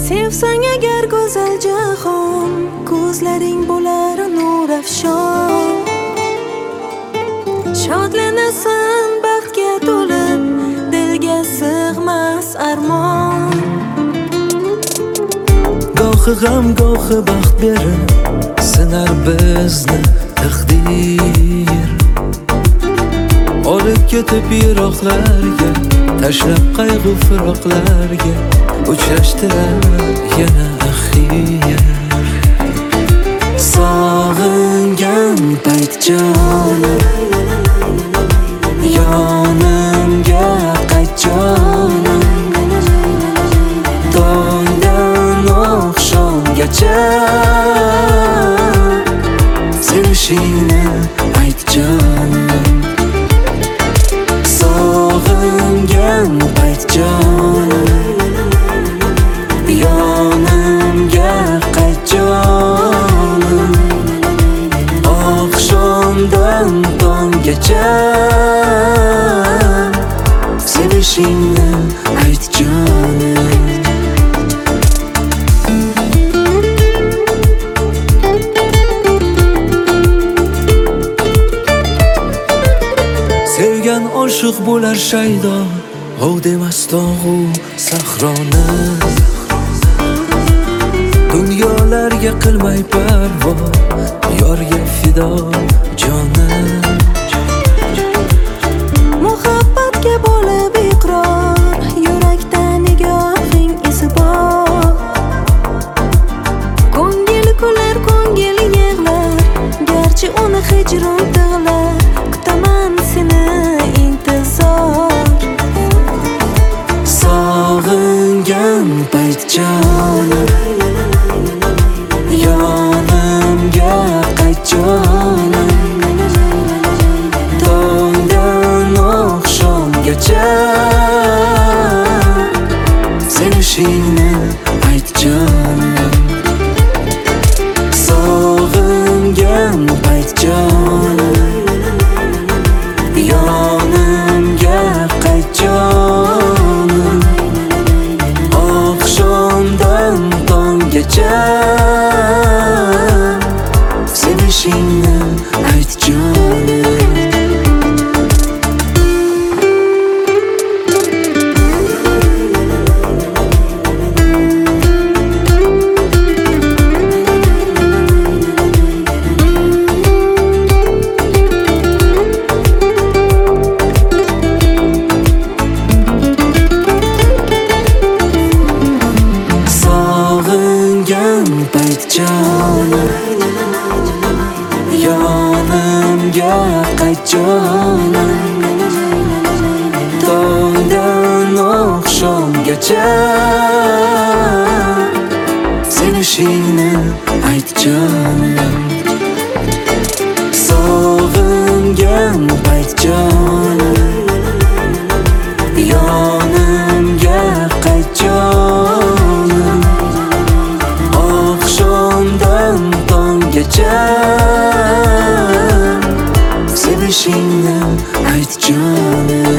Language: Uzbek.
Sevsang agar go'zal jahon, ko'zlaring bo'lar nur afshon. Shodlanasan baxtga to'lib, dilga sig'mas armon. Gohi g'am, gohi baxt berib, sinar bizni taqdir. Olib ketib yiroqlarga, tashlab qayg'u firoqlarga, uchrashtirar yana axir. Sog'ingan payt jonim, yonimga qayt jonim. Tongdan oqshomgacha sevishingni ayt jonim. Sog'ingan payt jonim, yonimga qayt jonim. Oqshomdan tonggacha sevishingni ayt jonim. Sevgan oshiq bo'lar shaydo, ov demas tog'u sahroni. Dunyolarga qilmay parvo, yorga fido jonim. Muhabbatga bo'lib iqror, yurakda nigohing isi bor. Ko'ngil kular, ko'ngil yig'lar, garchi uni hijron tig'lar. Kutaman seni intizor. Sog'ingan payt jonim, yonimga qayt jonim. Tongdan oqshomgacha sevishingni ayt jonim. Sog'ingan payt jonim, yonimga qayt jonim. Oqshomdan tonggacha sevishingni ayt jonim. Sog'ingan payt jonim, yonimga qayt jonim. Tongdan oqshomgacha sevishingni ayt jonim. Sog'ingan payt jonim, yonimga qayt jonim. Oqshomdan tonggacha sevishingni ayt jonim.